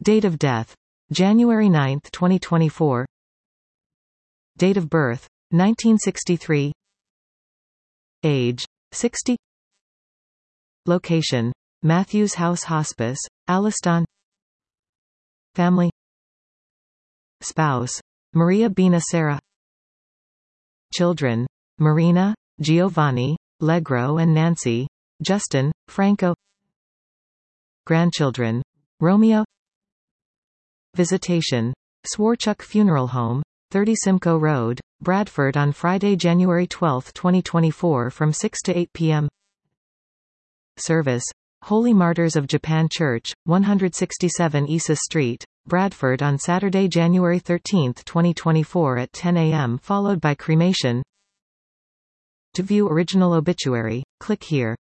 Date of death: January 9, 2024. Date of birth: 1963. Age: 60. Location: Matthews House Hospice, Aliston. Family: Spouse: Maria Bina Sarah. Children: Marina, Giovanni, Legro and Nancy, Justin, Franco. Grandchildren: Romeo. Visitation: Swarchuk Funeral Home, 30 Simcoe Road, Bradford on Friday, January 12, 2024 from 6 to 8 p.m. Service: Holy Martyrs of Japan Church, 167 Isa Street, Bradford on Saturday, January 13, 2024 at 10 a.m. followed by cremation. To view original obituary, click here.